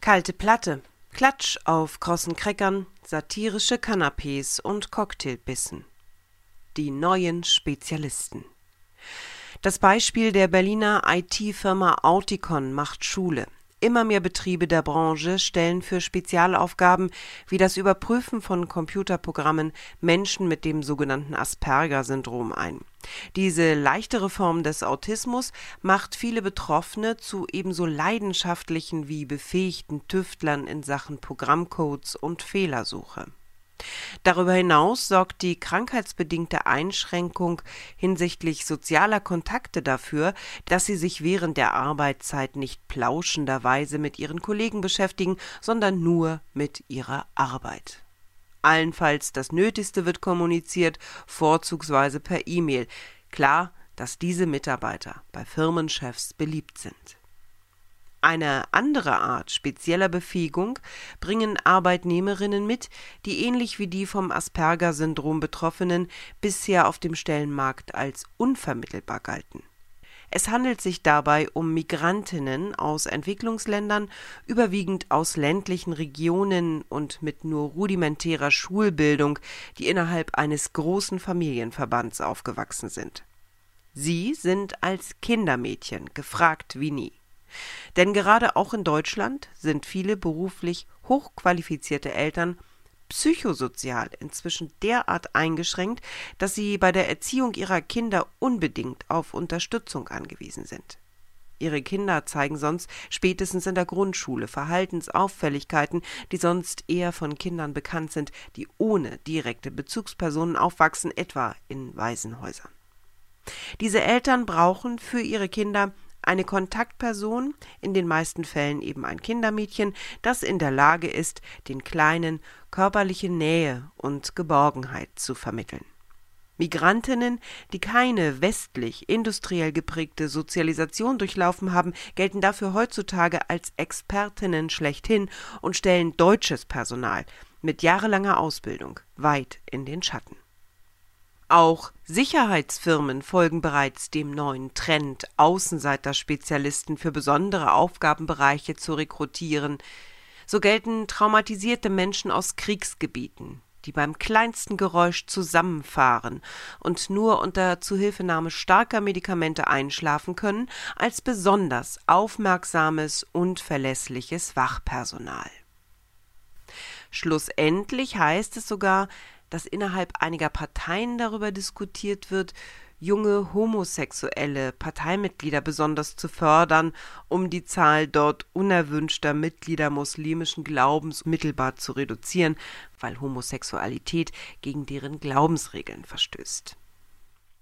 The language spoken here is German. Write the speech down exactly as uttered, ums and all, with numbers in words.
Kalte Platte, Klatsch auf krossen Crackern, satirische Canapés und Cocktailbissen. Die neuen Spezialisten. Das Beispiel der Berliner I T-Firma Auticon macht Schule. Immer mehr Betriebe der Branche stellen für Spezialaufgaben wie das Überprüfen von Computerprogrammen Menschen mit dem sogenannten Asperger-Syndrom ein. Diese leichtere Form des Autismus macht viele Betroffene zu ebenso leidenschaftlichen wie befähigten Tüftlern in Sachen Programmcodes und Fehlersuche. Darüber hinaus sorgt die krankheitsbedingte Einschränkung hinsichtlich sozialer Kontakte dafür, dass sie sich während der Arbeitszeit nicht plauschenderweise mit ihren Kollegen beschäftigen, sondern nur mit ihrer Arbeit. Allenfalls das Nötigste wird kommuniziert, vorzugsweise per E-Mail. Klar, dass diese Mitarbeiter bei Firmenchefs beliebt sind. Eine andere Art spezieller Befähigung bringen Arbeitnehmerinnen mit, die ähnlich wie die vom Asperger-Syndrom Betroffenen bisher auf dem Stellenmarkt als unvermittelbar galten. Es handelt sich dabei um Migrantinnen aus Entwicklungsländern, überwiegend aus ländlichen Regionen und mit nur rudimentärer Schulbildung, die innerhalb eines großen Familienverbands aufgewachsen sind. Sie sind als Kindermädchen gefragt wie nie. Denn gerade auch in Deutschland sind viele beruflich hochqualifizierte Eltern psychosozial inzwischen derart eingeschränkt, dass sie bei der Erziehung ihrer Kinder unbedingt auf Unterstützung angewiesen sind. Ihre Kinder zeigen sonst spätestens in der Grundschule Verhaltensauffälligkeiten, die sonst eher von Kindern bekannt sind, die ohne direkte Bezugspersonen aufwachsen, etwa in Waisenhäusern. Diese Eltern brauchen für ihre Kinder eine Kontaktperson, in den meisten Fällen eben ein Kindermädchen, das in der Lage ist, den Kleinen körperliche Nähe und Geborgenheit zu vermitteln. Migrantinnen, die keine westlich industriell geprägte Sozialisation durchlaufen haben, gelten dafür heutzutage als Expertinnen schlechthin und stellen deutsches Personal mit jahrelanger Ausbildung weit in den Schatten. Auch Sicherheitsfirmen folgen bereits dem neuen Trend, Außenseiterspezialisten für besondere Aufgabenbereiche zu rekrutieren. So gelten traumatisierte Menschen aus Kriegsgebieten, die beim kleinsten Geräusch zusammenfahren und nur unter Zuhilfenahme starker Medikamente einschlafen können, als besonders aufmerksames und verlässliches Wachpersonal. Schlussendlich heißt es sogar, dass innerhalb einiger Parteien darüber diskutiert wird, junge homosexuelle Parteimitglieder besonders zu fördern, um die Zahl dort unerwünschter Mitglieder muslimischen Glaubens mittelbar zu reduzieren, weil Homosexualität gegen deren Glaubensregeln verstößt.